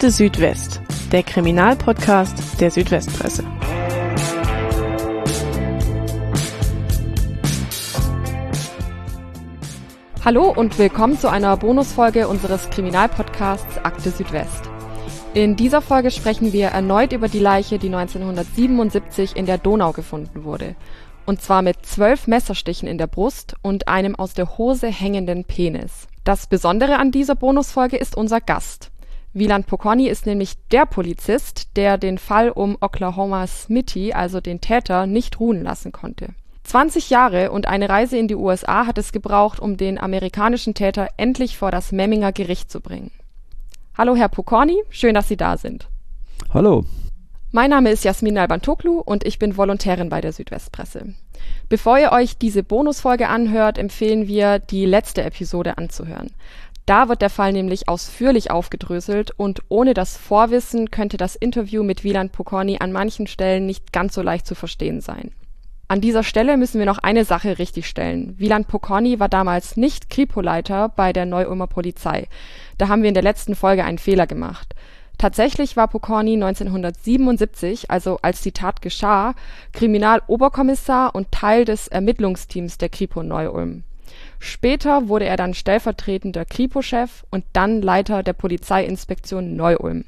Akte Südwest, der Kriminalpodcast der Südwestpresse. Hallo und willkommen zu einer Bonusfolge unseres Kriminalpodcasts Akte Südwest. In dieser Folge sprechen wir erneut über die Leiche, die 1977 in der Donau gefunden wurde. Und zwar mit 12 Messerstichen in der Brust und einem aus der Hose hängenden Penis. Das Besondere an dieser Bonusfolge ist unser Gast. Wieland Pokorny ist nämlich der Polizist, der den Fall um Oklahoma Smitty, also den Täter, nicht ruhen lassen konnte. 20 Jahre und eine Reise in die USA hat es gebraucht, um den amerikanischen Täter endlich vor das Memminger Gericht zu bringen. Hallo Herr Pokorny, schön, dass Sie da sind. Hallo. Mein Name ist Jasmin Nalbantoglu und ich bin Volontärin bei der Südwestpresse. Bevor ihr euch diese Bonusfolge anhört, empfehlen wir, die letzte Episode anzuhören. Da wird der Fall nämlich ausführlich aufgedröselt und ohne das Vorwissen könnte das Interview mit Wieland Pokorny an manchen Stellen nicht ganz so leicht zu verstehen sein. An dieser Stelle müssen wir noch eine Sache richtigstellen. Wieland Pokorny war damals nicht Kripo-Leiter bei der Neu-Ulmer Polizei. Da haben wir in der letzten Folge einen Fehler gemacht. Tatsächlich war Pokorny 1977, also als die Tat geschah, Kriminaloberkommissar und Teil des Ermittlungsteams der Kripo Neu-Ulm. Später wurde er dann stellvertretender Kripo-Chef und dann Leiter der Polizeiinspektion Neu-Ulm.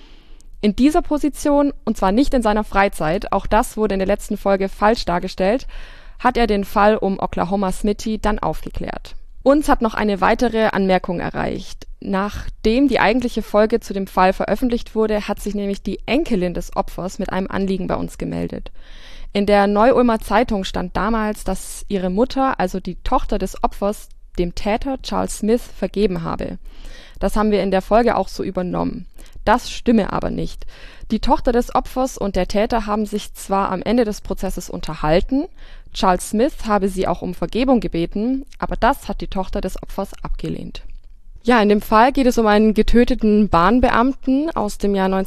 In dieser Position, und zwar nicht in seiner Freizeit, auch das wurde in der letzten Folge falsch dargestellt, hat er den Fall um Oklahoma Smitty dann aufgeklärt. Uns hat noch eine weitere Anmerkung erreicht. Nachdem die eigentliche Folge zu dem Fall veröffentlicht wurde, hat sich nämlich die Enkelin des Opfers mit einem Anliegen bei uns gemeldet. In der Neu-Ulmer Zeitung stand damals, dass ihre Mutter, also die Tochter des Opfers, dem Täter Charles Smith vergeben habe. Das haben wir in der Folge auch so übernommen. Das stimme aber nicht. Die Tochter des Opfers und der Täter haben sich zwar am Ende des Prozesses unterhalten, Charles Smith habe sie auch um Vergebung gebeten, aber das hat die Tochter des Opfers abgelehnt. Ja, in dem Fall geht es um einen getöteten Bahnbeamten aus dem Jahr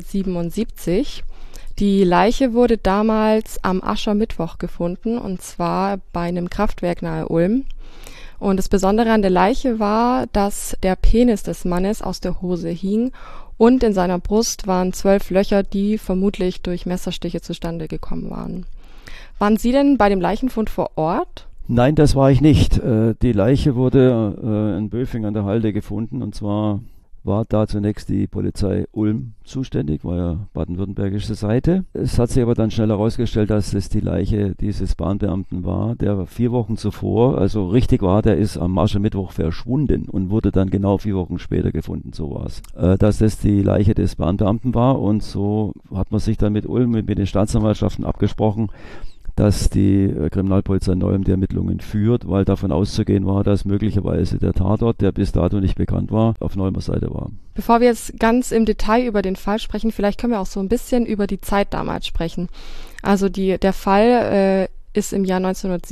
1977. Die Leiche wurde damals am Aschermittwoch gefunden, und zwar bei einem Kraftwerk nahe Ulm. Und das Besondere an der Leiche war, dass der Penis des Mannes aus der Hose hing und in seiner Brust waren 12 Löcher, die vermutlich durch Messerstiche zustande gekommen waren. Waren Sie denn bei dem Leichenfund vor Ort? Nein, das war ich nicht. Die Leiche wurde in Böfing an der Halde gefunden, und zwar war da zunächst die Polizei Ulm zuständig, war ja baden-württembergische Seite. Es hat sich aber dann schnell herausgestellt, dass es die Leiche dieses Bahnbeamten war, der 4 Wochen zuvor, also richtig war, der ist am Aschermittwoch verschwunden und wurde dann genau 4 Wochen später gefunden, so war es. Dass das die Leiche des Bahnbeamten war, und so hat man sich dann mit Ulm, mit den Staatsanwaltschaften abgesprochen, dass die Kriminalpolizei Neu-Ulm die Ermittlungen führt, weil davon auszugehen war, dass möglicherweise der Tatort, der bis dato nicht bekannt war, auf Neu-Ulmer Seite war. Bevor wir jetzt ganz im Detail über den Fall sprechen, vielleicht können wir auch so ein bisschen über die Zeit damals sprechen. Also der Fall ist im Jahr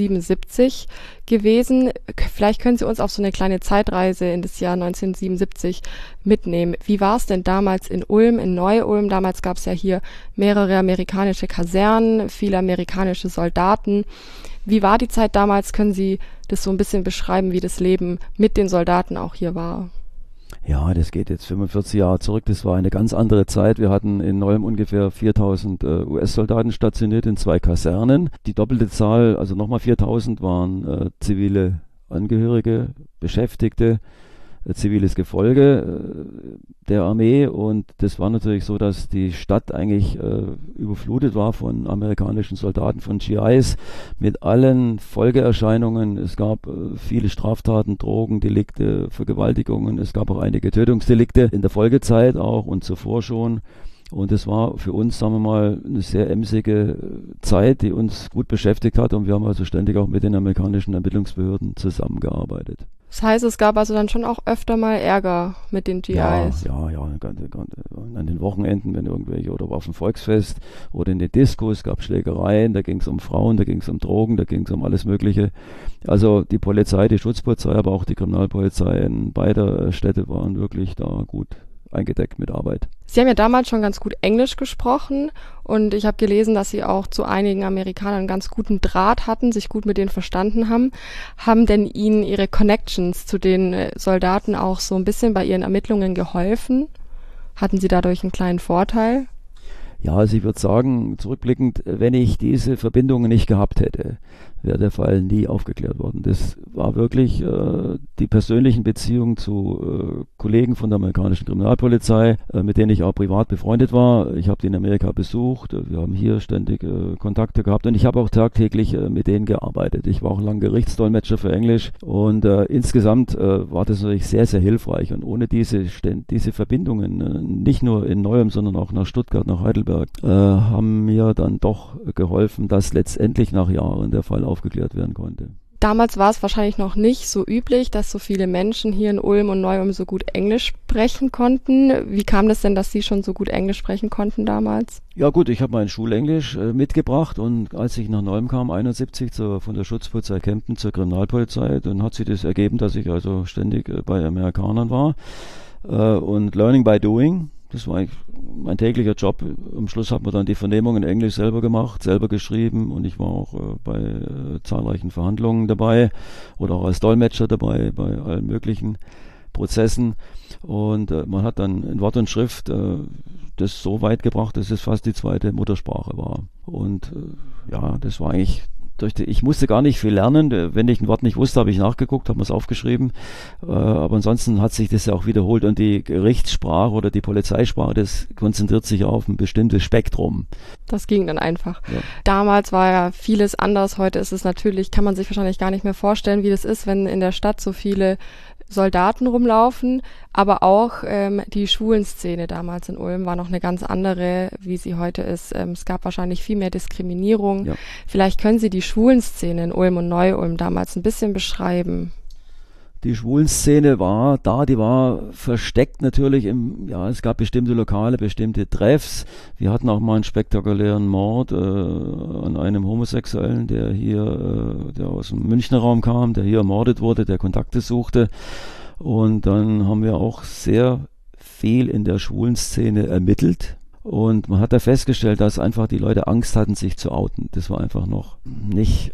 1977 gewesen. Vielleicht können Sie uns auf so eine kleine Zeitreise in das Jahr 1977 mitnehmen. Wie war es denn damals in Ulm, in Neu-Ulm? Damals gab es ja hier mehrere amerikanische Kasernen, viele amerikanische Soldaten. Wie war die Zeit damals? Können Sie das so ein bisschen beschreiben, wie das Leben mit den Soldaten auch hier war? Ja, das geht jetzt 45 Jahre zurück. Das war eine ganz andere Zeit. Wir hatten in Neu-Ulm ungefähr 4000 US-Soldaten stationiert in 2 Kasernen. Die doppelte Zahl, also nochmal 4000, waren zivile Angehörige, Beschäftigte, ziviles Gefolge der Armee. Und das war natürlich so, dass die Stadt eigentlich überflutet war von amerikanischen Soldaten, von GIs, mit allen Folgeerscheinungen. Es gab viele Straftaten, Drogendelikte, Vergewaltigungen. Es gab auch einige Tötungsdelikte in der Folgezeit auch und zuvor schon. Und es war für uns, sagen wir mal, eine sehr emsige Zeit, die uns gut beschäftigt hat. Und wir haben also ständig auch mit den amerikanischen Ermittlungsbehörden zusammengearbeitet. Das heißt, es gab also dann schon auch öfter mal Ärger mit den GIs? Ja, an den Wochenenden, wenn irgendwelche, oder auf dem Volksfest oder in den Diskos gab es Schlägereien, da ging es um Frauen, da ging es um Drogen, da ging es um alles Mögliche. Also die Polizei, die Schutzpolizei, aber auch die Kriminalpolizei in beider Städte waren wirklich da gut eingedeckt mit Arbeit. Sie haben ja damals schon ganz gut Englisch gesprochen und ich habe gelesen, dass Sie auch zu einigen Amerikanern einen ganz guten Draht hatten, sich gut mit denen verstanden haben. Haben denn Ihnen Ihre Connections zu den Soldaten auch so ein bisschen bei Ihren Ermittlungen geholfen? Hatten Sie dadurch einen kleinen Vorteil? Ja, also ich würde sagen, zurückblickend, wenn ich diese Verbindungen nicht gehabt hätte, wäre der Fall nie aufgeklärt worden. Das war wirklich die persönlichen Beziehungen zu Kollegen von der amerikanischen Kriminalpolizei, mit denen ich auch privat befreundet war. Ich habe die in Amerika besucht, wir haben hier ständig Kontakte gehabt und ich habe auch tagtäglich mit denen gearbeitet. Ich war auch lange Gerichtsdolmetscher für Englisch und insgesamt war das natürlich sehr, sehr hilfreich. Und ohne diese Verbindungen, nicht nur in Neuem, sondern auch nach Stuttgart, nach Heidelberg, haben mir dann doch geholfen, dass letztendlich nach Jahren der Fall aufgeklärt werden konnte. Damals war es wahrscheinlich noch nicht so üblich, dass so viele Menschen hier in Ulm und Neu-Ulm so gut Englisch sprechen konnten. Wie kam das denn, dass Sie schon so gut Englisch sprechen konnten damals? Ja gut, ich habe mein Schulenglisch mitgebracht und als ich nach Neu-Ulm kam, 71 von der Schutzpolizei Kempten zur Kriminalpolizei, dann hat sich das ergeben, dass ich also ständig bei Amerikanern war und Learning by Doing. Das war eigentlich mein täglicher Job. Am Schluss hat man dann die Vernehmung in Englisch selber gemacht, selber geschrieben und ich war auch bei zahlreichen Verhandlungen dabei oder auch als Dolmetscher dabei bei allen möglichen Prozessen. Und man hat dann in Wort und Schrift das so weit gebracht, dass es fast die zweite Muttersprache war. Und ja, das war eigentlich ich musste gar nicht viel lernen. Wenn ich ein Wort nicht wusste, habe ich nachgeguckt, habe es aufgeschrieben. Aber ansonsten hat sich das ja auch wiederholt. Und die Gerichtssprache oder die Polizeisprache, das konzentriert sich auf ein bestimmtes Spektrum. Das ging dann einfach. Ja. Damals war ja vieles anders. Heute ist es natürlich, kann man sich wahrscheinlich gar nicht mehr vorstellen, wie das ist, wenn in der Stadt so viele Soldaten rumlaufen, aber auch die Schwulenszene damals in Ulm war noch eine ganz andere, wie sie heute ist. Es gab wahrscheinlich viel mehr Diskriminierung. Ja. Vielleicht können Sie die Schwulenszene in Ulm und Neu-Ulm damals ein bisschen beschreiben. Die Schwulenszene war da, die war versteckt natürlich es gab bestimmte Lokale, bestimmte Treffs. Wir hatten auch mal einen spektakulären Mord an einem Homosexuellen, der aus dem Münchner Raum kam, der hier ermordet wurde, der Kontakte suchte. Und dann haben wir auch sehr viel in der Schwulenszene ermittelt. Und man hat da festgestellt, dass einfach die Leute Angst hatten, sich zu outen. Das war einfach noch nicht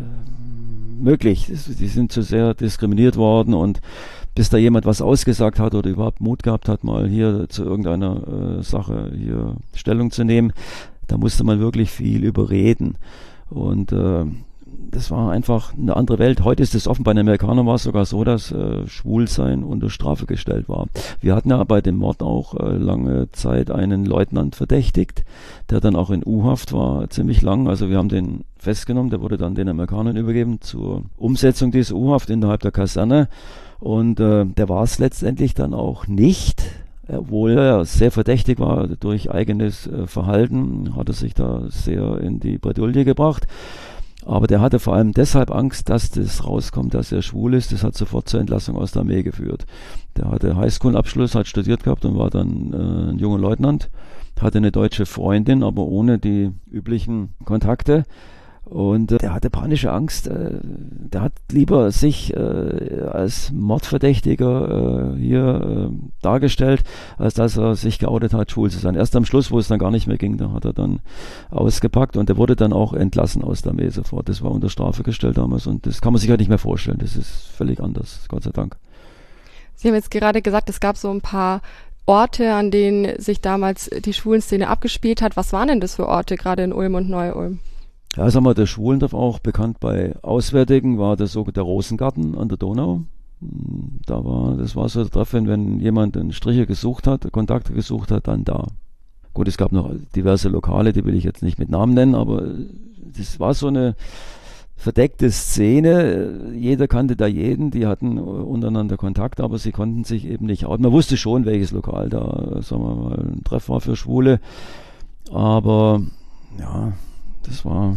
möglich. Die sind zu sehr diskriminiert worden und bis da jemand was ausgesagt hat oder überhaupt Mut gehabt hat, mal hier zu irgendeiner Sache hier Stellung zu nehmen, da musste man wirklich viel überreden. Und das war einfach eine andere Welt. Heute ist es offen. Bei den Amerikanern war es sogar so, dass Schwulsein unter Strafe gestellt war. Wir hatten ja bei dem Mord auch lange Zeit einen Leutnant verdächtigt, der dann auch in U-Haft war, ziemlich lang. Also wir haben den festgenommen, der wurde dann den Amerikanern übergeben zur Umsetzung dieser U-Haft innerhalb der Kaserne. Und der war es letztendlich dann auch nicht. Obwohl er sehr verdächtig war durch eigenes Verhalten, hat er sich da sehr in die Bredouille gebracht. Aber der hatte vor allem deshalb Angst, dass das rauskommt, dass er schwul ist. Das hat sofort zur Entlassung aus der Armee geführt. Der hatte Highschool-Abschluss, hat studiert gehabt und war dann ein junger Leutnant. Hatte eine deutsche Freundin, aber ohne die üblichen Kontakte. Und der hatte panische Angst. Der hat lieber sich als Mordverdächtiger hier dargestellt, als dass er sich geoutet hat, schwul zu sein. Erst am Schluss, wo es dann gar nicht mehr ging, da hat er dann ausgepackt und der wurde dann auch entlassen aus der Armee sofort. Das war unter Strafe gestellt damals und das kann man sich halt nicht mehr vorstellen. Das ist völlig anders, Gott sei Dank. Sie haben jetzt gerade gesagt, es gab so ein paar Orte, an denen sich damals die Schwulenszene abgespielt hat. Was waren denn das für Orte, gerade in Ulm und Neu-Ulm? Ja, sagen wir, der Schwulendorf auch bekannt bei Auswärtigen war der Rosengarten an der Donau. Das war so der Treffen, wenn jemand einen Stricher gesucht hat, Kontakte gesucht hat, dann da. Gut, es gab noch diverse Lokale, die will ich jetzt nicht mit Namen nennen, aber das war so eine verdeckte Szene. Jeder kannte da jeden, die hatten untereinander Kontakt, aber sie konnten sich eben nicht outen. Man wusste schon, welches Lokal da, sagen wir mal, ein Treff war für Schwule, aber ja, das war,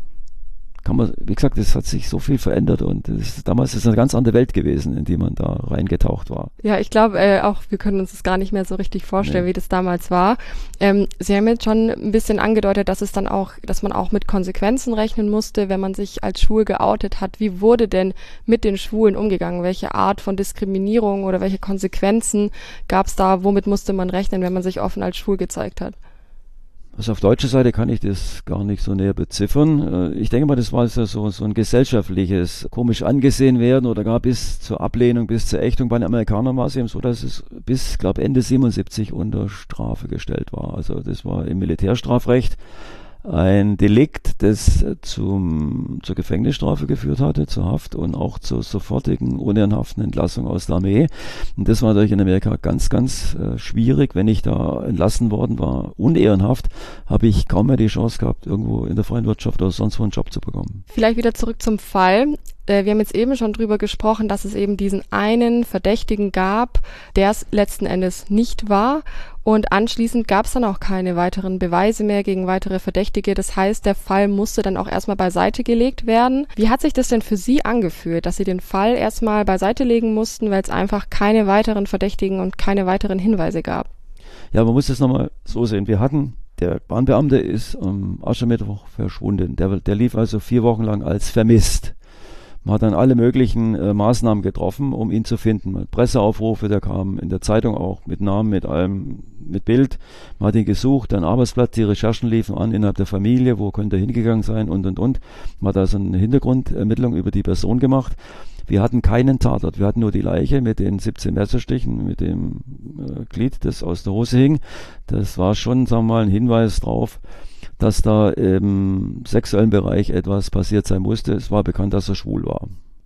wie gesagt, es hat sich so viel verändert und damals ist es eine ganz andere Welt gewesen, in die man da reingetaucht war. Ja, ich glaube auch, wir können uns das gar nicht mehr so richtig vorstellen, wie das damals war. Sie haben jetzt schon ein bisschen angedeutet, dass man auch mit Konsequenzen rechnen musste, wenn man sich als schwul geoutet hat. Wie wurde denn mit den Schwulen umgegangen? Welche Art von Diskriminierung oder welche Konsequenzen gab es da? Womit musste man rechnen, wenn man sich offen als schwul gezeigt hat? Also auf deutscher Seite kann ich das gar nicht so näher beziffern. Ich denke mal, das war so ein gesellschaftliches, komisch angesehen werden oder gar bis zur Ablehnung, bis zur Ächtung. Bei den Amerikanern war es eben so, dass es bis, glaube Ende 77 unter Strafe gestellt war. Also das war im Militärstrafrecht ein Delikt, das zur Gefängnisstrafe geführt hatte, zur Haft und auch zur sofortigen, unehrenhaften Entlassung aus der Armee. Und das war natürlich in Amerika ganz, ganz schwierig. Wenn ich da entlassen worden war, unehrenhaft, habe ich kaum mehr die Chance gehabt, irgendwo in der freien Wirtschaft oder sonst wo einen Job zu bekommen. Vielleicht wieder zurück zum Fall. Wir haben jetzt eben schon drüber gesprochen, dass es eben diesen einen Verdächtigen gab, der es letzten Endes nicht war. Und anschließend gab es dann auch keine weiteren Beweise mehr gegen weitere Verdächtige. Das heißt, der Fall musste dann auch erstmal beiseite gelegt werden. Wie hat sich das denn für Sie angefühlt, dass Sie den Fall erstmal beiseite legen mussten, weil es einfach keine weiteren Verdächtigen und keine weiteren Hinweise gab? Ja, man muss das nochmal so sehen. Der Bahnbeamte ist am Aschermittwoch verschwunden. Der lief also 4 Wochen lang als vermisst. Man hat dann alle möglichen Maßnahmen getroffen, um ihn zu finden. Presseaufrufe, der kam in der Zeitung auch mit Namen, mit allem, mit Bild. Man hat ihn gesucht, ein Arbeitsplatz, die Recherchen liefen an innerhalb der Familie, wo könnte er hingegangen sein und. Man hat also eine Hintergrundermittlung über die Person gemacht. Wir hatten keinen Tatort, wir hatten nur die Leiche mit den 17 Messerstichen, mit dem Glied, das aus der Hose hing. Das war schon, sagen wir mal, ein Hinweis drauf, dass da im sexuellen Bereich etwas passiert sein musste. Es war bekannt, dass er schwul war.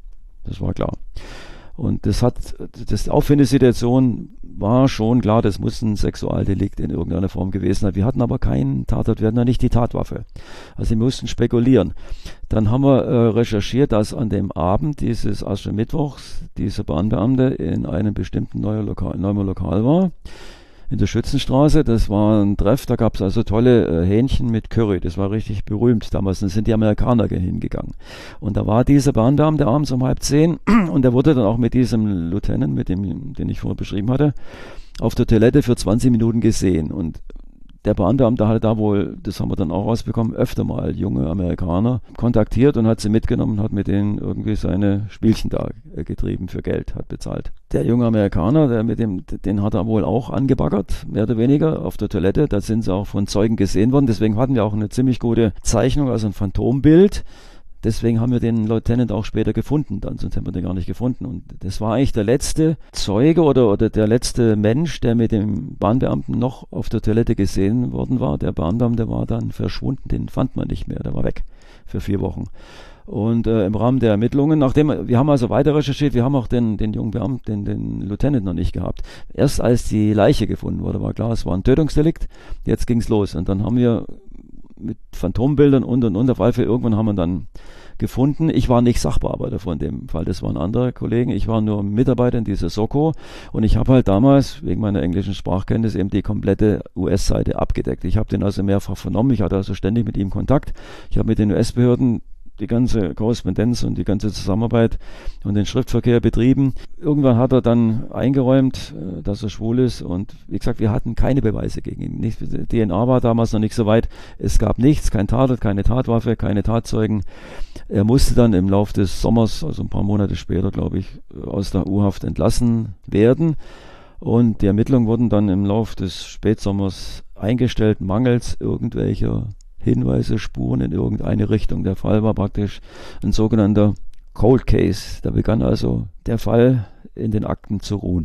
Das war klar. Und das auffindende Situation war schon klar, das muss ein Sexualdelikt in irgendeiner Form gewesen sein. Wir hatten aber keinen Tatort, wir hatten ja nicht die Tatwaffe. Also wir mussten spekulieren. Dann haben wir recherchiert, dass an dem Abend dieses Aschermittwochs dieser Bahnbeamte in einem bestimmten Neuer Lokal war. In der Schützenstraße, das war ein Treff, da gab es also tolle Hähnchen mit Curry, das war richtig berühmt damals, dann sind die Amerikaner hingegangen. Und da war dieser Bahnbeamte abends um 9:30 und der wurde dann auch mit diesem Lieutenant, den ich vorher beschrieben hatte, auf der Toilette für 20 Minuten gesehen. Und der Bahnbeamte hatte da wohl, das haben wir dann auch rausbekommen, öfter mal junge Amerikaner kontaktiert und hat sie mitgenommen, hat mit denen irgendwie seine Spielchen da getrieben für Geld, hat bezahlt. Der junge Amerikaner, den hat er wohl auch angebaggert, mehr oder weniger, auf der Toilette. Da sind sie auch von Zeugen gesehen worden. Deswegen hatten wir auch eine ziemlich gute Zeichnung, also ein Phantombild. Deswegen haben wir den Lieutenant auch später gefunden, dann, sonst hätten wir den gar nicht gefunden. Und das war eigentlich der letzte Zeuge oder der letzte Mensch, der mit dem Bahnbeamten noch auf der Toilette gesehen worden war. Der Bahnbeamte war dann verschwunden, den fand man nicht mehr, der war weg für 4 Wochen. Und im Rahmen der Ermittlungen, wir haben also weiter recherchiert, wir haben auch den jungen Beamten, den Lieutenant noch nicht gehabt. Erst als die Leiche gefunden wurde, war klar, es war ein Tötungsdelikt, jetzt ging's los. Und dann haben wir mit Phantombildern und. Auf alle Fälle irgendwann haben wir dann gefunden. Ich war nicht Sachbearbeiter von dem Fall, das waren andere Kollegen. Ich war nur Mitarbeiter in dieser Soko und ich habe halt damals, wegen meiner englischen Sprachkenntnis, eben die komplette US-Seite abgedeckt. Ich habe den also mehrfach vernommen, ich hatte also ständig mit ihm Kontakt. Ich habe mit den US-Behörden die ganze Korrespondenz und die ganze Zusammenarbeit und den Schriftverkehr betrieben. Irgendwann hat er dann eingeräumt, dass er schwul ist und wie gesagt, wir hatten keine Beweise gegen ihn. DNA war damals noch nicht so weit. Es gab nichts, kein Tatort, keine Tatwaffe, keine Tatzeugen. Er musste dann im Lauf des Sommers, also ein paar Monate später, glaube ich, aus der U-Haft entlassen werden. Und die Ermittlungen wurden dann im Lauf des Spätsommers eingestellt, mangels irgendwelcher Hinweise, Spuren in irgendeine Richtung. Der Fall war praktisch ein sogenannter Cold Case. Da begann also der Fall in den Akten zu ruhen.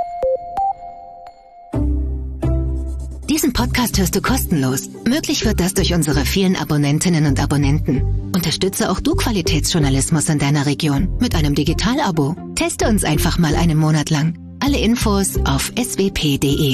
Diesen Podcast hörst du kostenlos. Möglich wird das durch unsere vielen Abonnentinnen und Abonnenten. Unterstütze auch du Qualitätsjournalismus in deiner Region mit einem Digital-Abo. Teste uns einfach mal einen Monat lang. Alle Infos auf swp.de.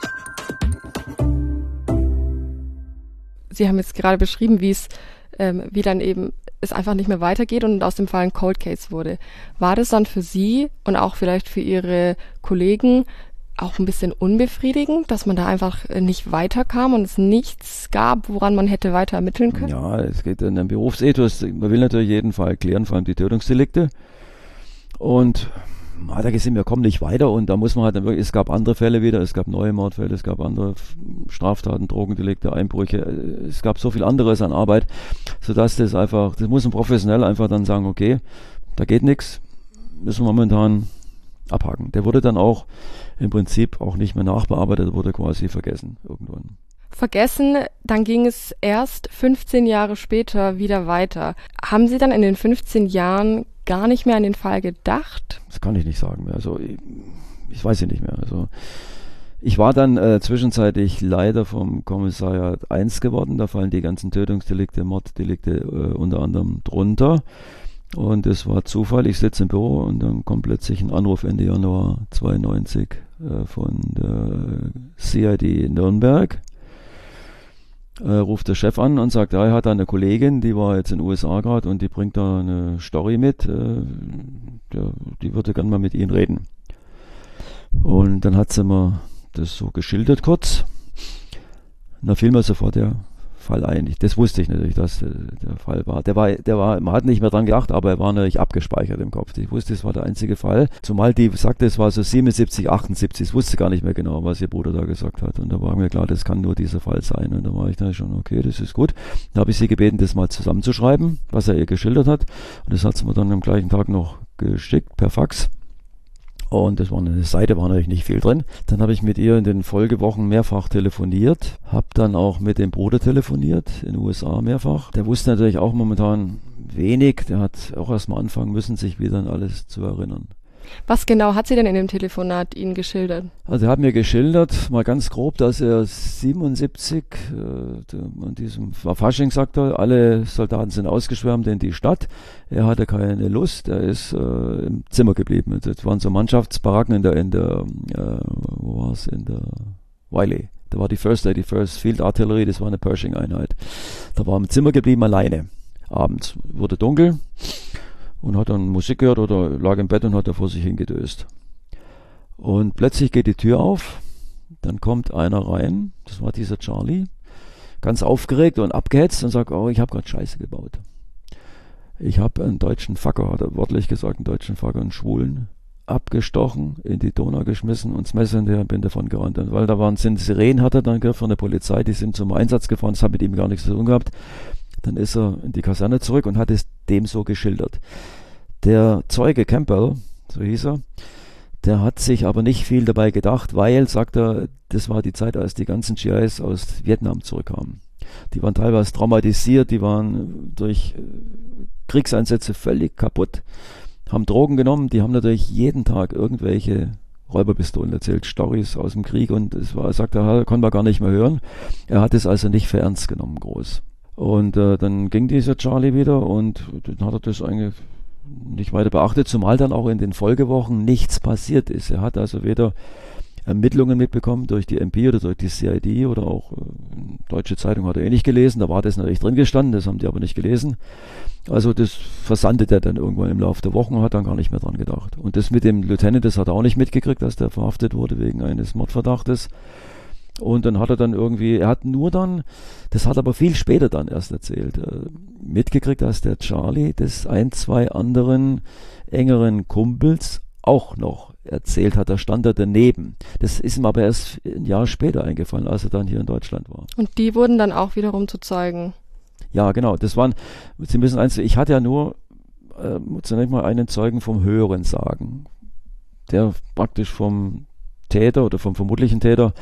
Sie haben jetzt gerade beschrieben, wie dann eben es einfach nicht mehr weitergeht und aus dem Fall ein Cold Case wurde. War das dann für Sie und auch vielleicht für Ihre Kollegen auch ein bisschen unbefriedigend, dass man da einfach nicht weiterkam und es nichts gab, woran man hätte weiter ermitteln können? Ja, es geht in den Berufsethos. Man will natürlich jeden Fall klären, vor allem die Tötungsdelikte. Und man hat ja gesehen, wir kommen nicht weiter und da muss man halt, es gab andere Fälle wieder, es gab neue Mordfälle, es gab andere Straftaten, Drogendelikte, Einbrüche, es gab so viel anderes an Arbeit, sodass das muss ein Professionell einfach dann sagen, okay, da geht nichts, müssen wir momentan abhaken. Der wurde dann auch im Prinzip auch nicht mehr nachbearbeitet, wurde quasi vergessen irgendwann. vergessen. Dann ging es erst 15 Jahre später wieder weiter. Haben Sie dann in den 15 Jahren gar nicht mehr an den Fall gedacht? Das kann ich nicht sagen mehr. Also ich weiß es nicht mehr. Also ich war dann zwischenzeitlich Leiter vom Kommissariat 1 geworden. Da fallen die ganzen Tötungsdelikte, Morddelikte unter anderem drunter. Und es war Zufall. Ich sitze im Büro und dann kommt plötzlich ein Anruf Ende Januar 92 von der CID Nürnberg. Ruft der Chef an und sagt, ja, er hat da eine Kollegin, die war jetzt in den USA gerade und die bringt da eine Story mit. Die würde gerne mal mit Ihnen reden. Und dann hat sie mir das so geschildert kurz. Und da fiel mir sofort der Fall ein. Das wusste ich natürlich, dass der Fall war. Der war, man hat nicht mehr dran gedacht, aber er war natürlich abgespeichert im Kopf. Ich wusste, es war der einzige Fall. Zumal die sagte, es war so 77, 78. Ich wusste gar nicht mehr genau, was ihr Bruder da gesagt hat. Und da war mir klar, das kann nur dieser Fall sein. Und da war ich dann schon, okay, das ist gut. Dann habe ich sie gebeten, das mal zusammenzuschreiben, was er ihr geschildert hat. Und das hat sie mir dann am gleichen Tag noch geschickt, per Fax. Und das war eine Seite, war natürlich nicht viel drin. Dann habe ich mit ihr in den Folgewochen mehrfach telefoniert, habe dann auch mit dem Bruder telefoniert, in den USA mehrfach. Der wusste natürlich auch momentan wenig, der hat auch erstmal anfangen müssen, sich wieder an alles zu erinnern. Was genau hat sie denn in dem Telefonat Ihnen geschildert? Also er hat mir geschildert, mal ganz grob, dass er 77, an diesem war Fasching, sagt er, alle Soldaten sind ausgeschwärmt in die Stadt. Er hatte keine Lust, er ist im Zimmer geblieben. Das waren so Mannschaftsbaracken in der wo war es, in der Wiley. Da war die 81st Field Artillery, das war eine Pershing-Einheit. Da war er im Zimmer geblieben, alleine. Abends wurde dunkel. Und hat dann Musik gehört oder lag im Bett und hat da vor sich hingedöst. Und plötzlich geht die Tür auf, dann kommt einer rein, das war dieser Charlie, ganz aufgeregt und abgehetzt und sagt, oh, ich habe gerade Scheiße gebaut. Ich habe einen deutschen Facker, hat er wörtlich gesagt, einen deutschen Facker, einen Schwulen, abgestochen, in die Donau geschmissen und das Messer in der bin davon gerannt. Und weil da sind Sirenen, hat er dann gehört von der Polizei, die sind zum Einsatz gefahren, das hat mit ihm gar nichts zu tun gehabt. Dann ist er in die Kaserne zurück und hat es dem so geschildert. Der Zeuge Campbell, so hieß er, der hat sich aber nicht viel dabei gedacht, weil, sagt er, das war die Zeit, als die ganzen GIs aus Vietnam zurückkamen. Die waren teilweise traumatisiert, die waren durch Kriegseinsätze völlig kaputt, haben Drogen genommen, die haben natürlich jeden Tag irgendwelche Räuberpistolen erzählt, Storys aus dem Krieg und es war, sagt er, konnte man gar nicht mehr hören. Er hat es also nicht für ernst genommen, groß. Und dann ging dieser Charlie wieder und dann hat er das eigentlich nicht weiter beachtet, zumal dann auch in den Folgewochen nichts passiert ist. Er hat also weder Ermittlungen mitbekommen durch die MP oder durch die CID oder auch Deutsche Zeitung hat er nicht gelesen, da war das natürlich drin gestanden, das haben die aber nicht gelesen. Also das versandete er dann irgendwann im Laufe der Wochen und hat dann gar nicht mehr dran gedacht. Und das mit dem Lieutenant, das hat er auch nicht mitgekriegt, dass der verhaftet wurde wegen eines Mordverdachtes. Und dann hat er dann irgendwie, er hat nur dann, das hat aber viel später dann erst erzählt, mitgekriegt, dass der Charlie das ein, zwei anderen engeren Kumpels auch noch erzählt hat. Da stand er daneben. Das ist ihm aber erst ein Jahr später eingefallen, als er dann hier in Deutschland war. Und die wurden dann auch wiederum zu Zeugen? Ja, genau. Das waren, Sie müssen eins, ich hatte ja nur zunächst mal einen Zeugen vom Hören sagen, der praktisch vom Täter oder vom vermutlichen Täter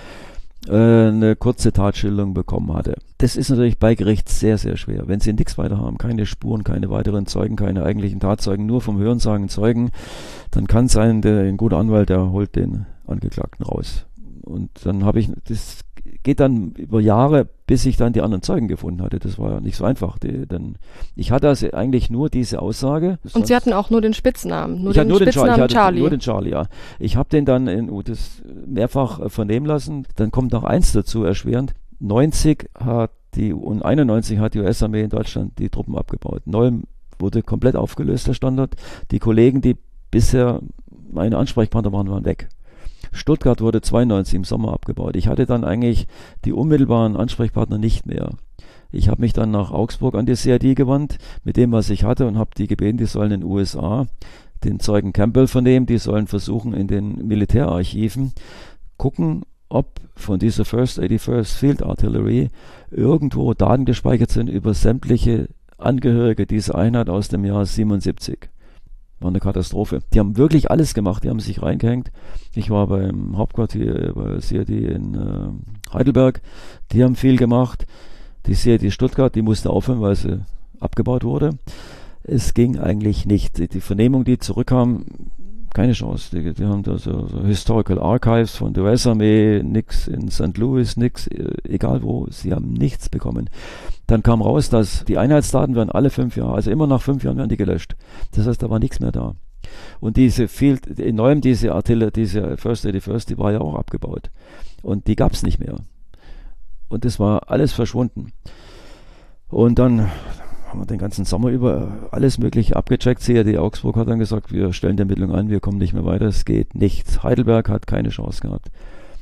eine kurze Tatschilderung bekommen hatte. Das ist natürlich bei Gericht sehr, sehr schwer. Wenn Sie nichts weiter haben, keine Spuren, keine weiteren Zeugen, keine eigentlichen Tatzeugen, nur vom Hörensagen Zeugen, dann kann es sein, ein guter Anwalt, der holt den Angeklagten raus. Und dann das geht dann über Jahre, bis ich dann die anderen Zeugen gefunden hatte. Das war ja nicht so einfach. Ich hatte also eigentlich nur diese Aussage. Und Sie hatten auch nur den Spitznamen? Nur den Charlie? Nur den Charlie, ja. Ich habe den dann das mehrfach vernehmen lassen. Dann kommt noch eins dazu, erschwerend. 91 hat die US-Armee in Deutschland die Truppen abgebaut. Neu wurde komplett aufgelöst, der Standort. Die Kollegen, die bisher meine Ansprechpartner waren weg. Stuttgart wurde 92 im Sommer abgebaut. Ich hatte dann eigentlich die unmittelbaren Ansprechpartner nicht mehr. Ich habe mich dann nach Augsburg an die CID gewandt, mit dem, was ich hatte, und habe die gebeten, die sollen in den USA den Zeugen Campbell vernehmen, die sollen versuchen, in den Militärarchiven gucken, ob von dieser 81st Field Artillery irgendwo Daten gespeichert sind über sämtliche Angehörige dieser Einheit aus dem Jahr 77. War eine Katastrophe. Die haben wirklich alles gemacht, die haben sich reingehängt. Ich war beim Hauptquartier bei CAD in Heidelberg, die haben viel gemacht. Die CAD Stuttgart, die musste aufhören, weil sie abgebaut wurde. Es ging eigentlich nicht. Die Vernehmung, die zurückkam, keine Chance. Die haben da so Historical Archives von der US-Armee, nix in St. Louis, nix, egal wo, sie haben nichts bekommen. Dann kam raus, dass die Einheitsdaten werden alle 5 Jahre, also immer nach 5 Jahren werden die gelöscht. Das heißt, da war nichts mehr da. Und diese Artillerie, diese First 81st, die war ja auch abgebaut. Und die gab es nicht mehr. Und das war alles verschwunden. Und dann haben wir den ganzen Sommer über alles Mögliche abgecheckt. CAD Augsburg hat dann gesagt, wir stellen die Ermittlung ein, wir kommen nicht mehr weiter, es geht nichts. Heidelberg hat keine Chance gehabt.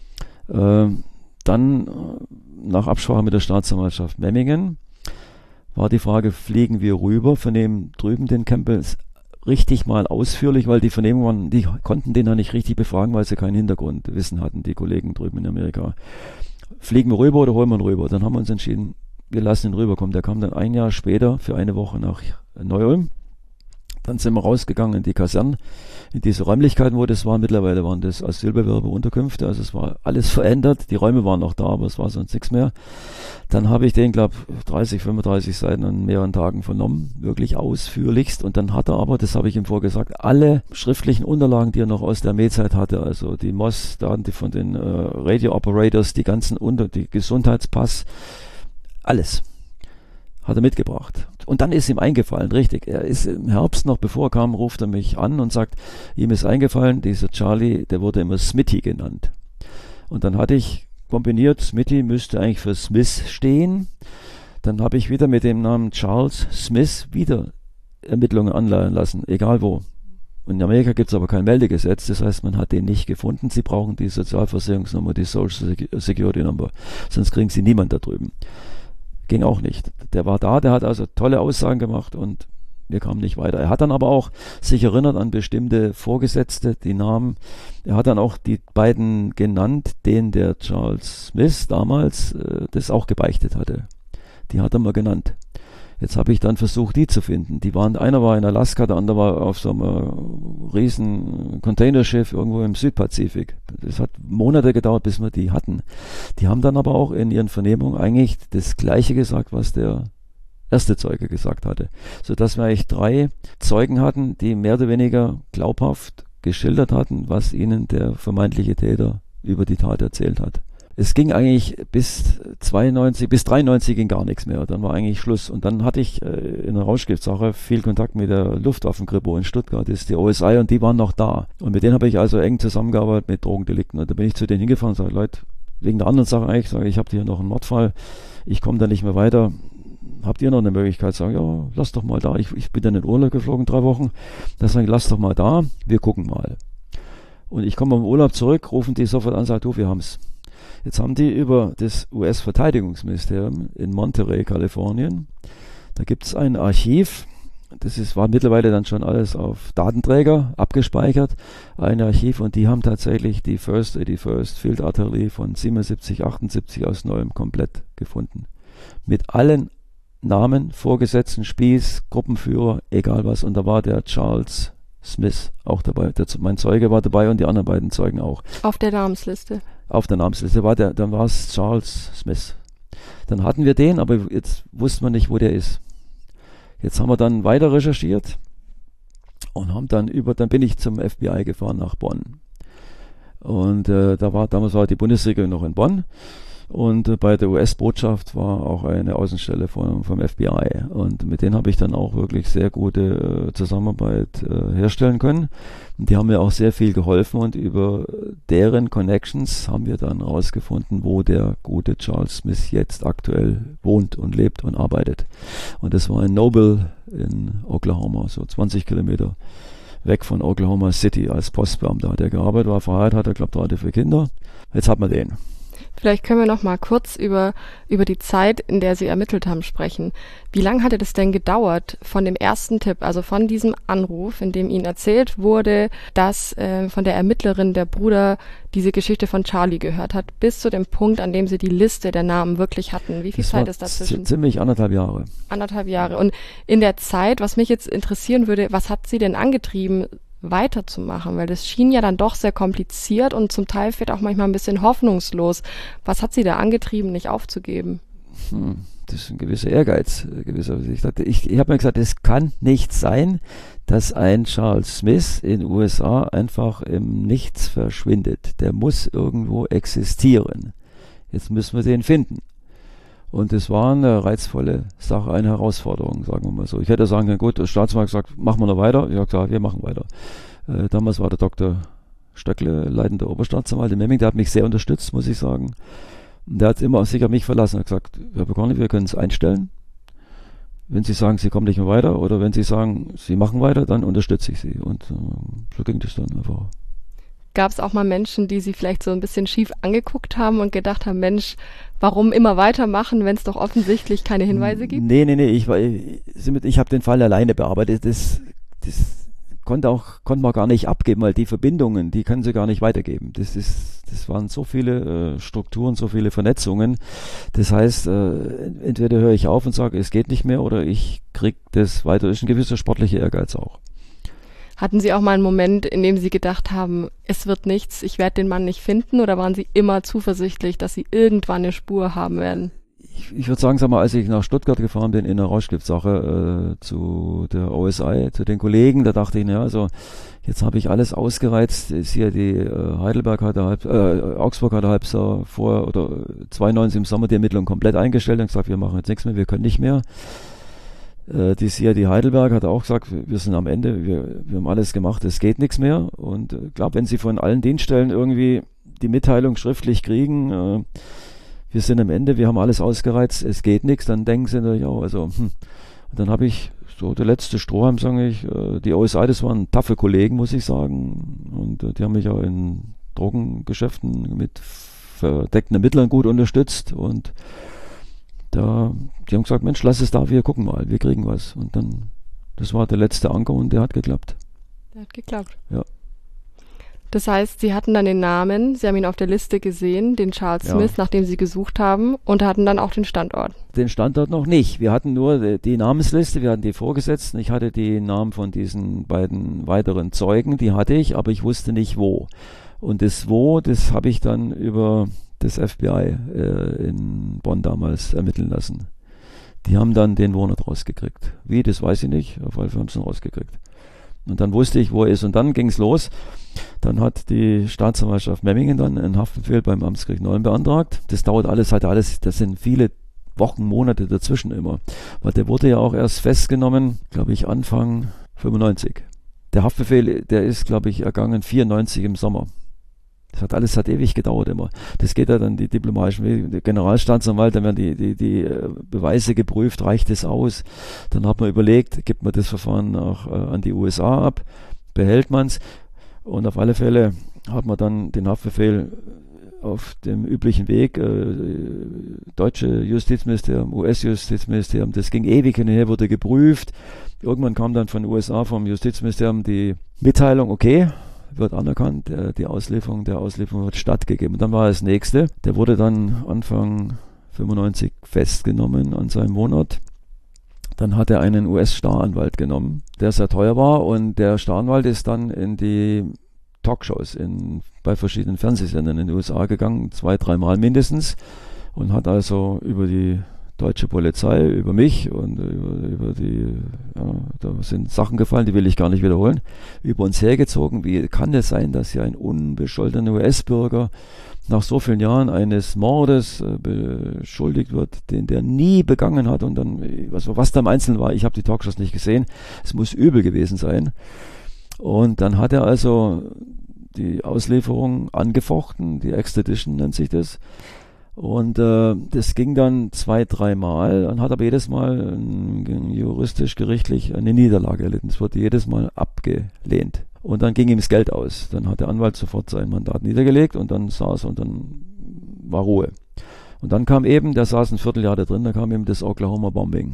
Dann, nach Absprache mit der Staatsanwaltschaft Memmingen, war die Frage, fliegen wir rüber, vernehmen drüben den Campbell richtig mal ausführlich, weil die Vernehmungen, die konnten den ja nicht richtig befragen, weil sie kein Hintergrundwissen hatten, die Kollegen drüben in Amerika. Fliegen wir rüber oder holen wir ihn rüber? Dann haben wir uns entschieden, wir lassen ihn rüberkommen. Der kam dann ein Jahr später für eine Woche nach Neu-Ulm. Dann sind wir rausgegangen in die Kasernen, in diese Räumlichkeiten, wo das war. Mittlerweile waren das Asylbewerberunterkünfte, also es war alles verändert. Die Räume waren noch da, aber es war sonst nichts mehr. Dann habe ich den, glaube 30, 35 Seiten an mehreren Tagen vernommen, wirklich ausführlichst. Und dann hat er aber, das habe ich ihm vorgesagt, alle schriftlichen Unterlagen, die er noch aus der Armeezeit hatte, also die MOS-Daten, die von den Radio Operators, die ganzen die Gesundheitspass, alles hat er mitgebracht. Und dann ist ihm eingefallen, richtig, er ist im Herbst noch, bevor er kam, ruft er mich an und sagt, ihm ist eingefallen, dieser Charlie, der wurde immer Smitty genannt. Und dann hatte ich kombiniert, Smitty müsste eigentlich für Smith stehen. Dann habe ich wieder mit dem Namen Charles Smith wieder Ermittlungen anleihen lassen, egal wo. Und in Amerika gibt es aber kein Meldegesetz, das heißt, man hat den nicht gefunden. Sie brauchen die Sozialversicherungsnummer, die Social Security Number, sonst kriegen sie niemand da drüben. Ging auch nicht. Der war da, der hat also tolle Aussagen gemacht und wir kamen nicht weiter. Er hat dann aber auch sich erinnert an bestimmte Vorgesetzte, die Namen. Er hat dann auch die beiden genannt, denen der Charles Smith damals das auch gebeichtet hatte. Die hat er mal genannt. Jetzt habe ich dann versucht, die zu finden. Einer war in Alaska, der andere war auf so einem riesen Containerschiff irgendwo im Südpazifik. Das hat Monate gedauert, bis wir die hatten. Die haben dann aber auch in ihren Vernehmungen eigentlich das Gleiche gesagt, was der erste Zeuge gesagt hatte. Sodass wir eigentlich 3 Zeugen hatten, die mehr oder weniger glaubhaft geschildert hatten, was ihnen der vermeintliche Täter über die Tat erzählt hat. Es ging eigentlich bis 93 ging gar nichts mehr. Dann war eigentlich Schluss. Und dann hatte ich in der Rauschgiftsache viel Kontakt mit der Luftwaffenkripo in Stuttgart, das ist die OSI, und die waren noch da. Und mit denen habe ich also eng zusammengearbeitet mit Drogendelikten. Und da bin ich zu denen hingefahren und sage, Leute, wegen der anderen Sache eigentlich, sage ich habe hier noch einen Mordfall, ich komme da nicht mehr weiter. Habt ihr noch eine Möglichkeit? Sagen, ja, lass doch mal da. Ich bin dann in Urlaub geflogen, 3 Wochen. Da sage ich, lass doch mal da, wir gucken mal. Und ich komme vom Urlaub zurück, rufen die sofort an und sagen, du, wir haben's. Jetzt haben die über das US-Verteidigungsministerium in Monterey, Kalifornien, da gibt es ein Archiv, war mittlerweile dann schon alles auf Datenträger abgespeichert, ein Archiv, und die haben tatsächlich die First 81st Field Artillery von 77, 78 aus Neuem komplett gefunden. Mit allen Namen, Vorgesetzten, Spieß, Gruppenführer, egal was, und da war der Charles Smith auch dabei. Mein Zeuge war dabei und die anderen beiden Zeugen auch. Auf der Namensliste? Auf der Namensliste dann war es Charles Smith. Dann hatten wir den, aber jetzt wussten wir nicht, wo der ist. Jetzt haben wir dann weiter recherchiert und haben dann bin ich zum FBI gefahren nach Bonn. Und damals war die Bundesregierung noch in Bonn. Und bei der US-Botschaft war auch eine Außenstelle vom FBI. Und mit denen habe ich dann auch wirklich sehr gute Zusammenarbeit herstellen können. Und die haben mir auch sehr viel geholfen. Und über deren Connections haben wir dann herausgefunden, wo der gute Charles Smith jetzt aktuell wohnt und lebt und arbeitet. Und das war in Noble in Oklahoma, so 20 Kilometer weg von Oklahoma City. Als Postbeamter hat er gearbeitet, war verheiratet, hat er, glaube ich, 3 oder 4 Kinder. Jetzt hat man den. Vielleicht können wir noch mal kurz über die Zeit, in der Sie ermittelt haben, sprechen. Wie lange hatte das denn gedauert von dem ersten Tipp, also von diesem Anruf, in dem Ihnen erzählt wurde, dass von der Ermittlerin der Bruder diese Geschichte von Charlie gehört hat, bis zu dem Punkt, an dem Sie die Liste der Namen wirklich hatten? Wie viel Zeit ist dazwischen? Ziemlich 1,5 Jahre. 1,5 Jahre. Und in der Zeit, was mich jetzt interessieren würde, was hat Sie denn angetrieben, weiterzumachen, weil das schien ja dann doch sehr kompliziert und zum Teil vielleicht auch manchmal ein bisschen hoffnungslos. Was hat Sie da angetrieben, nicht aufzugeben? Das ist ein gewisser Ehrgeiz. Ich habe mir gesagt, es kann nicht sein, dass ein Charles Smith in den USA einfach im Nichts verschwindet. Der muss irgendwo existieren. Jetzt müssen wir den finden. Und es war eine reizvolle Sache, eine Herausforderung, sagen wir mal so. Ich hätte sagen können, gut, der Staatsanwalt sagt, machen wir noch weiter. Ich habe gesagt, wir machen weiter. Damals war der Dr. Stöckle, leitender Oberstaatsanwalt in Memming, der hat mich sehr unterstützt, muss ich sagen. Und der hat immer sich auf mich verlassen. Er hat gesagt, Herr Bocconi, wir können es einstellen. Wenn Sie sagen, Sie kommen nicht mehr weiter, oder wenn Sie sagen, Sie machen weiter, dann unterstütze ich Sie. Und so ging das dann einfach. Gab es auch mal Menschen, die Sie vielleicht so ein bisschen schief angeguckt haben und gedacht haben, Mensch, warum immer weitermachen, wenn es doch offensichtlich keine Hinweise gibt? Nee, ich habe den Fall alleine bearbeitet. Das konnte man gar nicht abgeben, weil die Verbindungen, die können Sie gar nicht weitergeben. Das waren so viele Strukturen, so viele Vernetzungen. Das heißt, entweder höre ich auf und sage, es geht nicht mehr, oder ich kriege das weiter. Das ist ein gewisser sportlicher Ehrgeiz auch. Hatten Sie auch mal einen Moment, in dem Sie gedacht haben, es wird nichts, ich werde den Mann nicht finden, oder waren Sie immer zuversichtlich, dass Sie irgendwann eine Spur haben werden? Ich würde sagen, als ich nach Stuttgart gefahren bin in der Rauschgiftsache zu der OSI, zu den Kollegen, da dachte ich, also jetzt habe ich alles ausgereizt. Ist hier die Augsburg hatte halb vor oder 92 im Sommer die Ermittlung komplett eingestellt und gesagt, wir machen jetzt nichts mehr, wir können nicht mehr. Die CID Heidelberg hat auch gesagt, wir sind am Ende, wir haben alles gemacht, es geht nichts mehr. Und ich glaube, wenn Sie von allen Dienststellen irgendwie die Mitteilung schriftlich kriegen, wir sind am Ende, wir haben alles ausgereizt, es geht nichts, dann denken Sie natürlich auch, Und dann habe ich so der letzte Strohhalm, sage ich, die OSI, das waren taffe Kollegen, muss ich sagen. Und die haben mich auch in Drogengeschäften mit verdeckten Ermittlern gut unterstützt. Und die haben gesagt, Mensch, lass es da, wir gucken mal, wir kriegen was. Und dann, das war der letzte Anker und der hat geklappt. Der hat geklappt. Ja. Das heißt, Sie hatten dann den Namen, Sie haben ihn auf der Liste gesehen, den Charles Smith, nach dem Sie gesucht haben, und hatten dann auch den Standort. Den Standort noch nicht. Wir hatten nur die Namensliste, wir hatten die Vorgesetzten. Ich hatte die Namen von diesen beiden weiteren Zeugen, die hatte ich, aber ich wusste nicht wo. Und das habe ich dann über das FBI in Bonn damals ermitteln lassen. Die haben dann den Wohnort rausgekriegt. Wie, das weiß ich nicht, auf jeden Fall haben sie ihn rausgekriegt. Und dann wusste ich, wo er ist. Und dann ging es los. Dann hat die Staatsanwaltschaft Memmingen dann einen Haftbefehl beim Amtsgericht Neuem beantragt. Das dauert alles, das sind viele Wochen, Monate dazwischen immer. Weil der wurde ja auch erst festgenommen, glaube ich, Anfang 95. Der Haftbefehl, der ist, glaube ich, ergangen 94 im Sommer. Das hat ewig gedauert immer. Das geht ja dann die diplomatischen Wege. Der Generalstaatsanwalt, dann werden die Beweise geprüft, reicht es aus? Dann hat man überlegt, gibt man das Verfahren auch an die USA ab, behält man es? Und auf alle Fälle hat man dann den Haftbefehl auf dem üblichen Weg, deutsche Justizministerium, US-Justizministerium, das ging ewig hin und her, wurde geprüft. Irgendwann kam dann von den USA, vom Justizministerium die Mitteilung, okay, wird anerkannt, der Auslieferung wird stattgegeben. Und dann war das nächste, der wurde dann Anfang 95 festgenommen an seinem Wohnort. Dann hat er einen US-Staranwalt genommen, der sehr teuer war, und der Staranwalt ist dann in die Talkshows bei verschiedenen Fernsehsendern in den USA gegangen, 2-3 Mal mindestens, und hat also über die deutsche Polizei, über mich und über da sind Sachen gefallen, die will ich gar nicht wiederholen, über uns hergezogen. Wie kann es sein, dass hier ein unbescholtener US-Bürger nach so vielen Jahren eines Mordes beschuldigt wird, den der nie begangen hat, und dann, was da im Einzelnen war, ich habe die Talkshows nicht gesehen, es muss übel gewesen sein. Und dann hat er also die Auslieferung angefochten, die Extradition nennt sich das. Und das ging dann 2-3 Mal und hat aber jedes Mal juristisch-gerichtlich eine Niederlage erlitten. Es wurde jedes Mal abgelehnt. Und dann ging ihm das Geld aus. Dann hat der Anwalt sofort sein Mandat niedergelegt und dann saß er. Und dann war Ruhe. Und dann kam eben, der saß ein Vierteljahr da drin, da kam eben das Oklahoma-Bombing,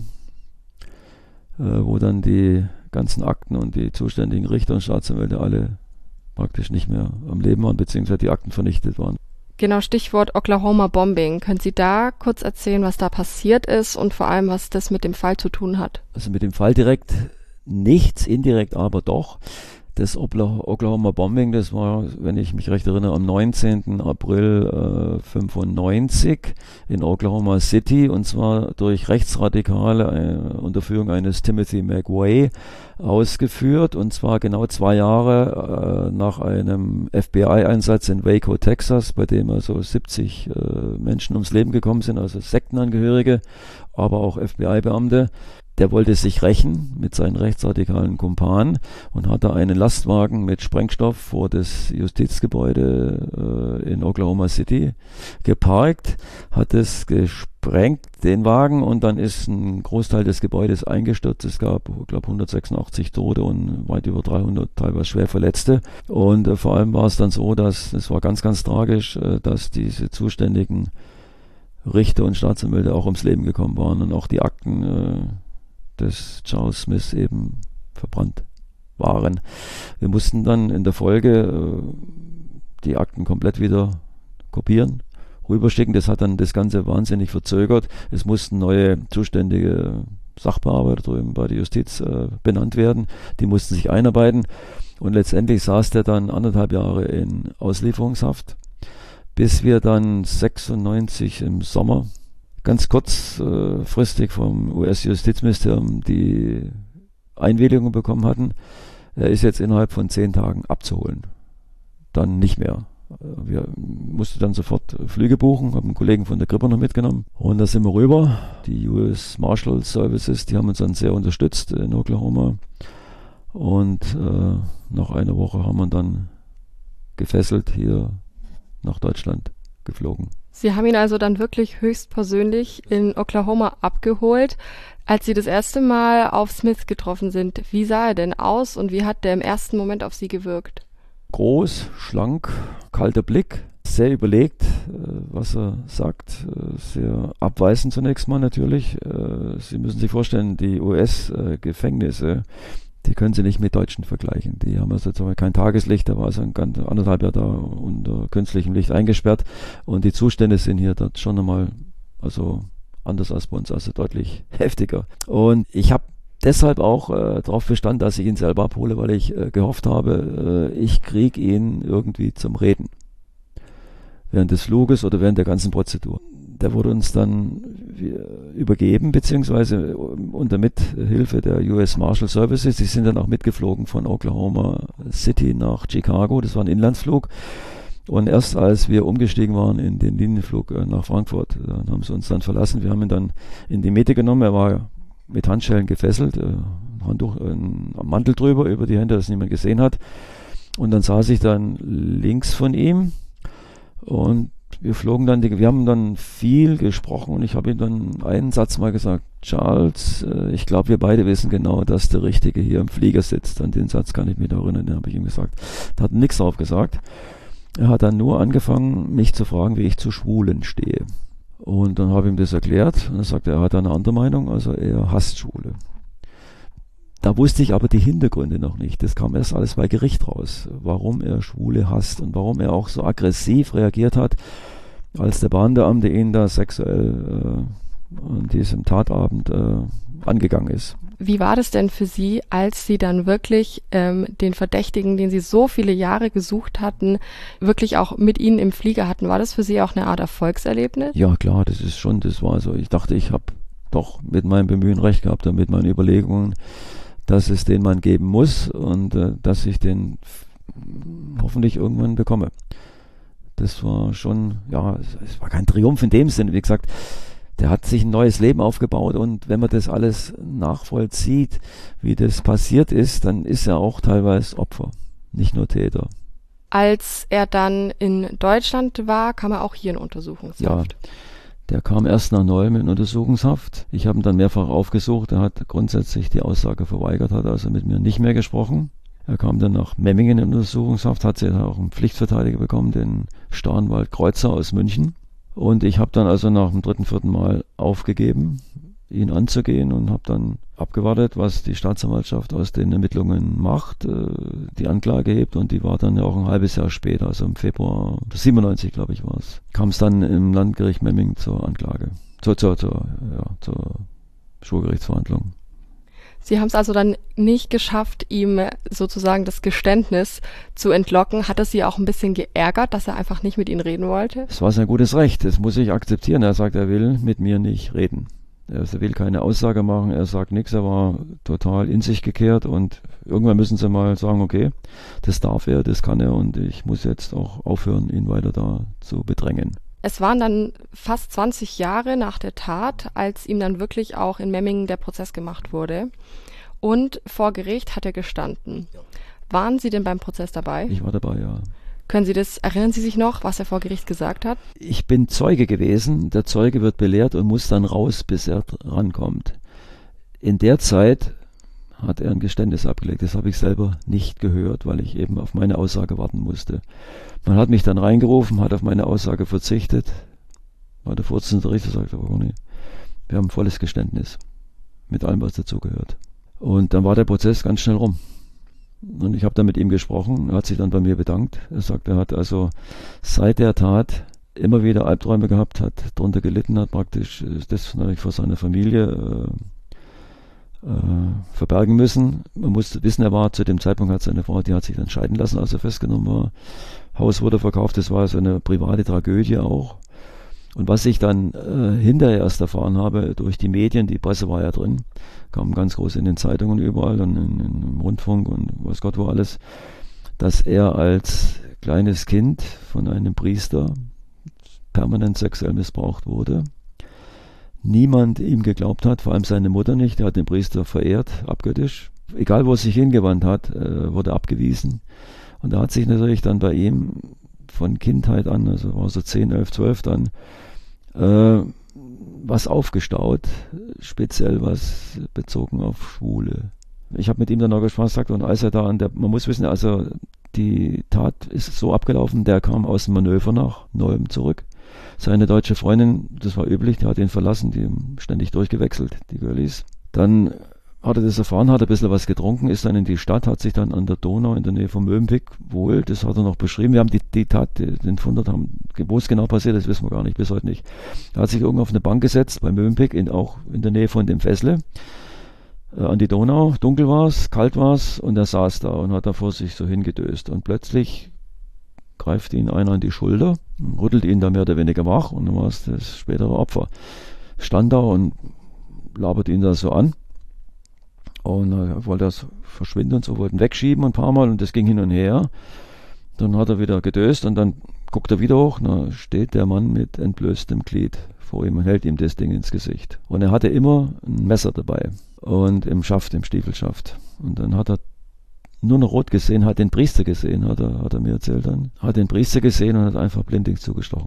wo dann die ganzen Akten und die zuständigen Richter und Staatsanwälte alle praktisch nicht mehr am Leben waren, beziehungsweise die Akten vernichtet waren. Genau, Stichwort Oklahoma-Bombing. Können Sie da kurz erzählen, was da passiert ist und vor allem, was das mit dem Fall zu tun hat? Also mit dem Fall direkt nichts, indirekt aber doch. Das Oklahoma-Bombing, das war, wenn ich mich recht erinnere, am 19. April 95 in Oklahoma City, und zwar durch Rechtsradikale unter Führung eines Timothy McVeigh ausgeführt, und zwar genau 2 Jahre nach einem FBI-Einsatz in Waco, Texas, bei dem also 70 Menschen ums Leben gekommen sind, also Sektenangehörige, aber auch FBI-Beamte. Der wollte sich rächen mit seinen rechtsradikalen Kumpanen und hat da einen Lastwagen mit Sprengstoff vor das Justizgebäude in Oklahoma City geparkt, hat es gesprengt, den Wagen, und dann ist ein Großteil des Gebäudes eingestürzt. Es gab, ich glaube, 186 Tote und weit über 300 teilweise schwer Verletzte. Und vor allem war es dann so, es war ganz, ganz tragisch, dass diese zuständigen Richter und Staatsanwälte auch ums Leben gekommen waren und auch die Akten des Charles Smith eben verbrannt waren. Wir mussten dann in der Folge die Akten komplett wieder kopieren, rüberschicken. Das hat dann das Ganze wahnsinnig verzögert. Es mussten neue zuständige Sachbearbeiter drüben bei der Justiz benannt werden. Die mussten sich einarbeiten, und letztendlich saß der dann 1,5 Jahre in Auslieferungshaft, bis wir dann 96 im Sommer ganz kurzfristig vom US-Justizministerium die Einwilligung bekommen hatten, er ist jetzt innerhalb von 10 Tagen abzuholen. Dann nicht mehr. Wir mussten dann sofort Flüge buchen, haben einen Kollegen von der Krippe noch mitgenommen, und da sind wir rüber. Die US Marshal Services, die haben uns dann sehr unterstützt in Oklahoma, und nach einer Woche haben wir dann gefesselt hier nach Deutschland geflogen. Sie haben ihn also dann wirklich höchstpersönlich in Oklahoma abgeholt. Als Sie das erste Mal auf Smith getroffen sind, wie sah er denn aus und wie hat der im ersten Moment auf Sie gewirkt? Groß, schlank, kalter Blick, sehr überlegt, was er sagt, sehr abweisend zunächst mal natürlich. Sie müssen sich vorstellen, die US-Gefängnisse, die können Sie nicht mit Deutschen vergleichen. Die haben also kein Tageslicht, da war also 1,5 Jahre da unter künstlichem Licht eingesperrt, und die Zustände sind hier dort schon einmal also anders als bei uns, also deutlich heftiger. Und ich habe deshalb auch darauf bestanden, dass ich ihn selber abhole, weil ich gehofft habe, ich kriege ihn irgendwie zum Reden während des Fluges oder während der ganzen Prozedur. Der wurde uns dann übergeben, beziehungsweise unter Mithilfe der US Marshal Services. Die sind dann auch mitgeflogen von Oklahoma City nach Chicago. Das war ein Inlandsflug. Und erst als wir umgestiegen waren in den Linienflug nach Frankfurt, dann haben sie uns dann verlassen. Wir haben ihn dann in die Mitte genommen. Er war mit Handschellen gefesselt, Handtuch, ein Mantel drüber, über die Hände, dass niemand gesehen hat. Und dann saß ich dann links von ihm, und wir flogen dann, wir haben dann viel gesprochen, und ich habe ihm dann einen Satz mal gesagt: Charles, ich glaube, wir beide wissen genau, dass der Richtige hier im Flieger sitzt. An den Satz kann ich mich noch erinnern, den habe ich ihm gesagt. Da hat er nichts drauf gesagt. Er hat dann nur angefangen, mich zu fragen, wie ich zu Schwulen stehe. Und dann habe ich ihm das erklärt, und er sagte, er hat eine andere Meinung, also er hasst Schwule. Da wusste ich aber die Hintergründe noch nicht. Das kam erst alles bei Gericht raus, warum er Schwule hasst und warum er auch so aggressiv reagiert hat, als der Bahnbeamte ihn da sexuell an diesem Tatabend angegangen ist. Wie war das denn für Sie, als Sie dann wirklich den Verdächtigen, den Sie so viele Jahre gesucht hatten, wirklich auch mit Ihnen im Flieger hatten? War das für Sie auch eine Art Erfolgserlebnis? Ja klar, das war so. Ich dachte, ich habe doch mit meinem Bemühen recht gehabt und mit meinen Überlegungen, dass es den Mann geben muss und dass ich den hoffentlich irgendwann bekomme. Das war schon, ja, es war kein Triumph in dem Sinne. Wie gesagt, der hat sich ein neues Leben aufgebaut, und wenn man das alles nachvollzieht, wie das passiert ist, dann ist er auch teilweise Opfer, nicht nur Täter. Als er dann in Deutschland war, kam er auch hier in Untersuchungshaft. Ja, der kam erst nach Neuem in Untersuchungshaft. Ich habe ihn dann mehrfach aufgesucht. Er hat grundsätzlich die Aussage verweigert, hat also mit mir nicht mehr gesprochen. Er kam dann nach Memmingen in Untersuchungshaft, hat sich auch einen Pflichtverteidiger bekommen, den Staranwalt Kreuzer aus München. Und ich habe dann also nach dem 3., 4. Mal aufgegeben, ihn anzugehen und habe dann abgewartet, was die Staatsanwaltschaft aus den Ermittlungen macht, die Anklage hebt, und die war dann ja auch ein halbes Jahr später, also im Februar 97, glaube ich, war es, kam es dann im Landgericht Memmingen zur Anklage, zur Schwurgerichtsverhandlung. Sie haben es also dann nicht geschafft, ihm sozusagen das Geständnis zu entlocken. Hat es Sie auch ein bisschen geärgert, dass er einfach nicht mit Ihnen reden wollte? Es war sein gutes Recht, das muss ich akzeptieren. Er sagt, er will mit mir nicht reden. Er will keine Aussage machen, er sagt nichts, er war total in sich gekehrt, und irgendwann müssen sie mal sagen, okay, das darf er, das kann er, und ich muss jetzt auch aufhören, ihn weiter da zu bedrängen. Es waren dann fast 20 Jahre nach der Tat, als ihm dann wirklich auch in Memmingen der Prozess gemacht wurde. Und vor Gericht hat er gestanden. Waren Sie denn beim Prozess dabei? Ich war dabei, ja. Erinnern Sie sich noch, was er vor Gericht gesagt hat? Ich bin Zeuge gewesen. Der Zeuge wird belehrt und muss dann raus, bis er rankommt. In der Zeit hat er ein Geständnis abgelegt. Das habe ich selber nicht gehört, weil ich eben auf meine Aussage warten musste. Man hat mich dann reingerufen, hat auf meine Aussage verzichtet. War der Vorsitzende der Richter, sagte, aber nee, wir haben ein volles Geständnis mit allem, was dazugehört. Und dann war der Prozess ganz schnell rum. Und ich habe dann mit ihm gesprochen, er hat sich dann bei mir bedankt. Er sagt, er hat also seit der Tat immer wieder Albträume gehabt, hat darunter gelitten, hat praktisch das natürlich vor seiner Familie verbergen müssen. Man muss wissen, er war zu dem Zeitpunkt, hat seine Frau, die hat sich dann scheiden lassen, als er festgenommen war. Haus wurde verkauft, das war so eine private Tragödie auch. Und was ich dann hinterher erst erfahren habe, durch die Medien, die Presse war ja drin, kam ganz groß in den Zeitungen überall und im Rundfunk und weiß Gott wo alles, dass er als kleines Kind von einem Priester permanent sexuell missbraucht wurde. Niemand ihm geglaubt hat, vor allem seine Mutter nicht. Er hat den Priester verehrt, abgöttisch. Egal, wo er sich hingewandt hat, wurde abgewiesen. Und da hat sich natürlich dann bei ihm von Kindheit an, also war so 10, 11, 12 dann, was aufgestaut, speziell was bezogen auf Schwule. Ich habe mit ihm dann noch gesprochen, und als er da man muss wissen, also die Tat ist so abgelaufen, der kam aus dem Manöver nach Neu-Ulm zurück. Seine deutsche Freundin, das war üblich, die hat ihn verlassen, die haben ständig durchgewechselt, die Girlies. Dann hat er das erfahren, hat ein bisschen was getrunken, ist dann in die Stadt, hat sich dann an der Donau in der Nähe von Mövenpick wohl, das hat er noch beschrieben, wir haben die Tat, den Fund haben, wo es genau passiert ist, wissen wir gar nicht, bis heute nicht. Er hat sich irgendwo auf eine Bank gesetzt, bei Mövenpick, auch in der Nähe von dem Fessle, an die Donau, dunkel war es, kalt war es, und er saß da und hat da vor sich so hingedöst, und plötzlich greift ihn einer an die Schulter, rüttelt ihn da mehr oder weniger wach, und dann war es das spätere Opfer. Stand da und labert ihn da so an. Und wollte das verschwinden und so, wollten wegschieben ein paar Mal, und das ging hin und her. Dann hat er wieder gedöst und dann guckt er wieder hoch, da steht der Mann mit entblößtem Glied vor ihm und hält ihm das Ding ins Gesicht. Und er hatte immer ein Messer dabei und im Stiefelschaft. Und dann hat er nur noch rot gesehen, hat den Priester gesehen, hat er mir erzählt dann. Hat den Priester gesehen und hat einfach blindlings zugestochen.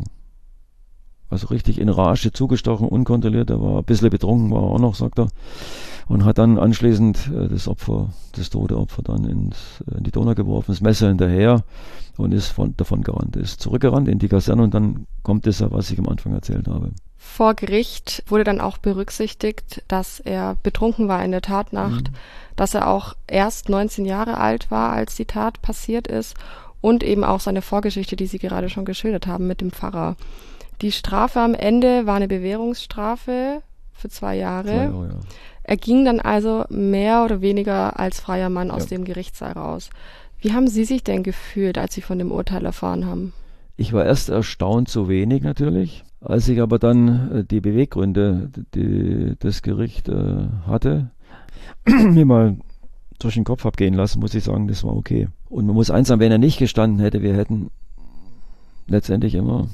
Also richtig in Rage zugestochen, unkontrolliert. Er war ein bisschen betrunken, war er auch noch, sagt er. Und hat dann anschließend das tote Opfer dann in die Donau geworfen, das Messer hinterher, und ist davon gerannt. Ist zurückgerannt in die Kaserne, und dann kommt das, was ich am Anfang erzählt habe. Vor Gericht wurde dann auch berücksichtigt, dass er betrunken war in der Tatnacht, dass er auch erst 19 Jahre alt war, als die Tat passiert ist, und eben auch seine Vorgeschichte, die Sie gerade schon geschildert haben mit dem Pfarrer. Die Strafe am Ende war eine Bewährungsstrafe für 2 Jahre. 2 Jahre, ja. Er ging dann also mehr oder weniger als freier Mann aus dem Gerichtssaal raus. Wie haben Sie sich denn gefühlt, als Sie von dem Urteil erfahren haben? Ich war erst erstaunt, so wenig natürlich. Als ich aber dann die Beweggründe, die das Gericht hatte, mir mal durch den Kopf habe gehen lassen, muss ich sagen, das war okay. Und man muss eins sagen, wenn er nicht gestanden hätte, wir hätten letztendlich immer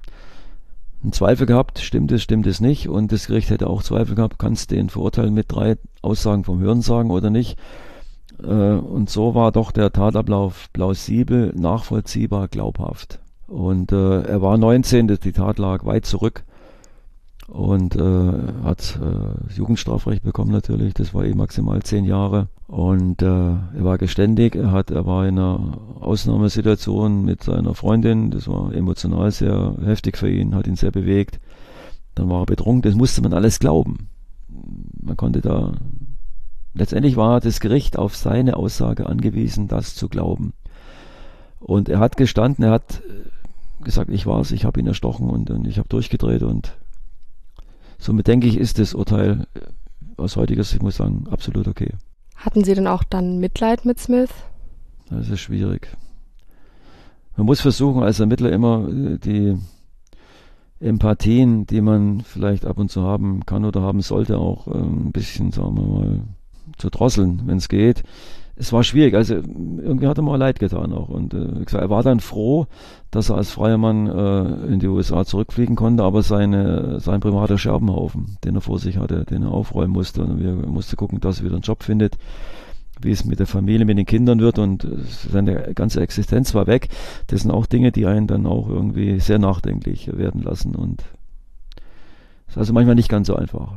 einen Zweifel gehabt, stimmt es nicht, und das Gericht hätte auch Zweifel gehabt, kannst du den verurteilen mit 3 Aussagen vom Hörensagen oder nicht. Und so war doch der Tatablauf plausibel, nachvollziehbar, glaubhaft. Und er war 19, die Tat lag weit zurück, und hat Jugendstrafrecht bekommen natürlich, das war maximal 10 Jahre. Und er war geständig, er war in einer Ausnahmesituation mit seiner Freundin, das war emotional sehr heftig für ihn, hat ihn sehr bewegt. Dann war er betrunken, das musste man alles glauben. Man konnte da, letztendlich war das Gericht auf seine Aussage angewiesen, das zu glauben. Und er hat gestanden, er hat gesagt, ich war's, ich habe ihn erstochen und ich habe durchgedreht und somit denke ich, ist das Urteil aus heutiger Sicht, ich muss sagen, absolut okay. Hatten Sie denn auch dann Mitleid mit Smith? Das ist schwierig. Man muss versuchen, als Ermittler immer die Empathien, die man vielleicht ab und zu haben kann oder haben sollte, auch ein bisschen, sagen wir mal, zu drosseln, wenn es geht. Es war schwierig, also irgendwie hat er mal leid getan auch. Und er war dann froh, dass er als freier Mann in die USA zurückfliegen konnte, aber sein privater Scherbenhaufen, den er vor sich hatte, den er aufräumen musste. Und er musste gucken, dass er wieder einen Job findet, wie es mit der Familie, mit den Kindern wird und seine ganze Existenz war weg. Das sind auch Dinge, die einen dann auch irgendwie sehr nachdenklich werden lassen. Und das ist also manchmal nicht ganz so einfach.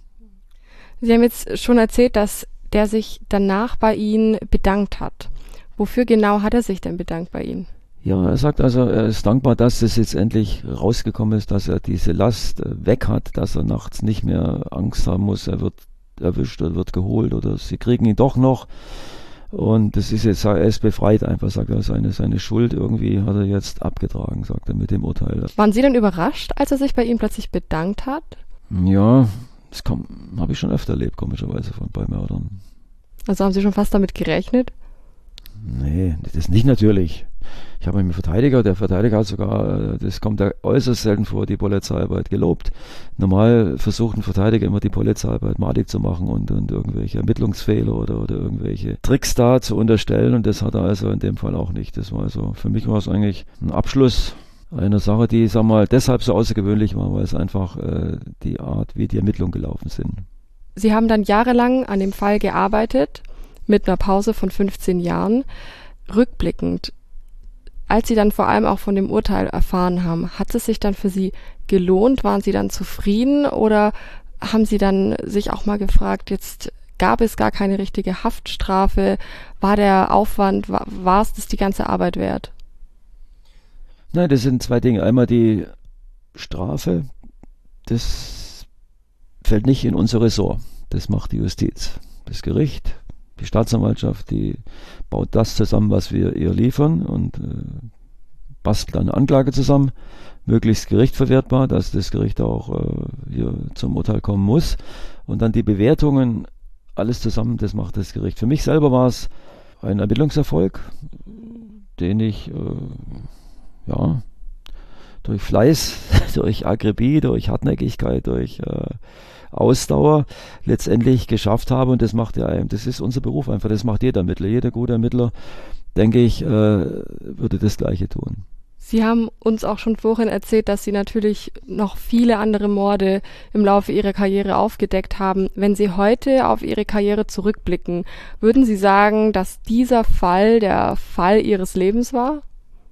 Sie haben jetzt schon erzählt, dass der sich danach bei Ihnen bedankt hat. Wofür genau hat er sich denn bedankt bei Ihnen? Ja, er sagt also, er ist dankbar, dass es jetzt endlich rausgekommen ist, dass er diese Last weg hat, dass er nachts nicht mehr Angst haben muss, er wird erwischt oder wird geholt oder sie kriegen ihn doch noch. Und das ist jetzt, er ist befreit einfach, sagt er, seine Schuld irgendwie hat er jetzt abgetragen, sagt er mit dem Urteil. Waren Sie denn überrascht, als er sich bei Ihnen plötzlich bedankt hat? Ja, das habe ich schon öfter erlebt, komischerweise bei Mördern. Also haben Sie schon fast damit gerechnet? Nee, das nicht natürlich. Ich habe einen Verteidiger, der Verteidiger hat sogar, das kommt ja äußerst selten vor, die Polizeiarbeit gelobt. Normal versucht ein Verteidiger immer die Polizeiarbeit madig zu machen und irgendwelche Ermittlungsfehler oder irgendwelche Tricks da zu unterstellen und das hat er also in dem Fall auch nicht. Das war also, für mich war es eigentlich ein Abschluss einer Sache, die, sag mal, deshalb so außergewöhnlich war, weil es einfach die Art, wie die Ermittlungen gelaufen sind. Sie haben dann jahrelang an dem Fall gearbeitet, mit einer Pause von 15 Jahren. Rückblickend, als Sie dann vor allem auch von dem Urteil erfahren haben, hat es sich dann für Sie gelohnt? Waren Sie dann zufrieden oder haben Sie dann sich auch mal gefragt, jetzt gab es gar keine richtige Haftstrafe? War der Aufwand, war es das die ganze Arbeit wert? Nein, das sind zwei Dinge. Einmal die Strafe, das fällt nicht in unser Ressort. Das macht die Justiz. Das Gericht, die Staatsanwaltschaft, die baut das zusammen, was wir ihr liefern und bastelt eine Anklage zusammen, möglichst gerichtsverwertbar, dass das Gericht auch hier zum Urteil kommen muss. Und dann die Bewertungen, alles zusammen, das macht das Gericht. Für mich selber war es ein Ermittlungserfolg, den ich durch Fleiß, durch Akribie, durch Hartnäckigkeit, durch Ausdauer letztendlich geschafft habe und das macht ja einem, das ist unser Beruf einfach, das macht jeder Ermittler, jeder gute Ermittler, denke ich, würde das Gleiche tun. Sie haben uns auch schon vorhin erzählt, dass Sie natürlich noch viele andere Morde im Laufe Ihrer Karriere aufgedeckt haben. Wenn Sie heute auf Ihre Karriere zurückblicken, würden Sie sagen, dass dieser Fall der Fall Ihres Lebens war?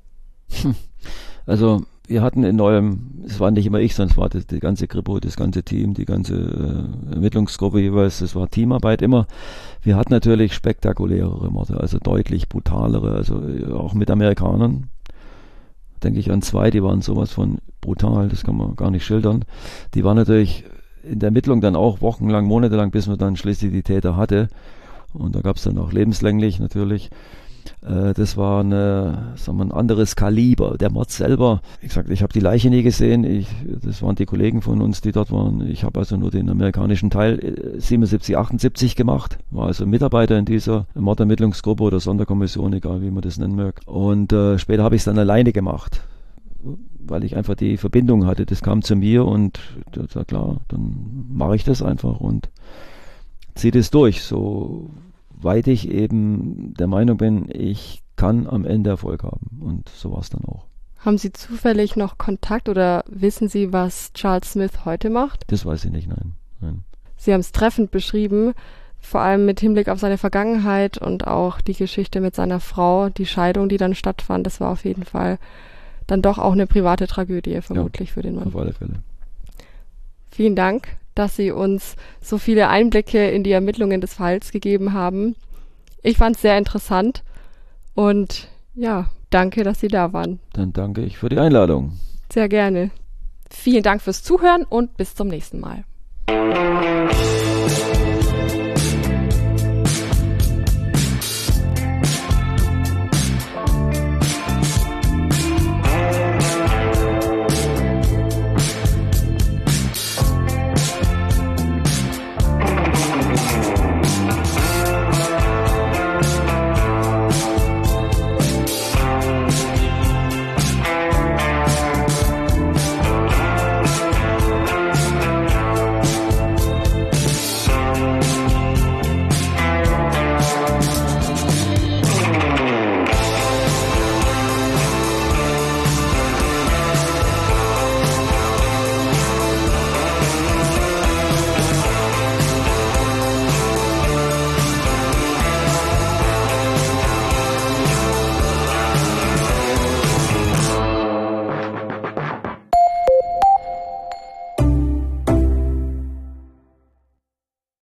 Also wir hatten in Neuem, es war nicht immer ich, sondern es war die ganze Kripo, das ganze Team, die ganze Ermittlungsgruppe jeweils, das war Teamarbeit immer. Wir hatten natürlich spektakulärere Morde, also deutlich brutalere, also auch mit Amerikanern. Denke ich an zwei, die waren sowas von brutal, das kann man gar nicht schildern. Die waren natürlich in der Ermittlung dann auch wochenlang, monatelang, bis man dann schließlich die Täter hatte. Und da gab es dann auch lebenslänglich natürlich. Das war ein anderes Kaliber. Der Mord selber, ich habe die Leiche nie gesehen. Das waren die Kollegen von uns, die dort waren. Ich habe also nur den amerikanischen Teil 77, 78 gemacht. War also Mitarbeiter in dieser Mordermittlungsgruppe oder Sonderkommission, egal wie man das nennen mag. Und später habe ich es dann alleine gemacht, weil ich einfach die Verbindung hatte. Das kam zu mir und da klar, dann mache ich das einfach und ziehe das durch. So weit ich eben der Meinung bin, ich kann am Ende Erfolg haben. Und so war es dann auch. Haben Sie zufällig noch Kontakt oder wissen Sie, was Charles Smith heute macht? Das weiß ich nicht, nein. Sie haben es treffend beschrieben, vor allem mit Hinblick auf seine Vergangenheit und auch die Geschichte mit seiner Frau, die Scheidung, die dann stattfand. Das war auf jeden Fall dann doch auch eine private Tragödie, vermutlich, für den Mann. Auf alle Fälle. Vielen Dank, dass Sie uns so viele Einblicke in die Ermittlungen des Falls gegeben haben. Ich fand es sehr interessant und ja, danke, dass Sie da waren. Dann danke ich für die Einladung. Sehr gerne. Vielen Dank fürs Zuhören und bis zum nächsten Mal.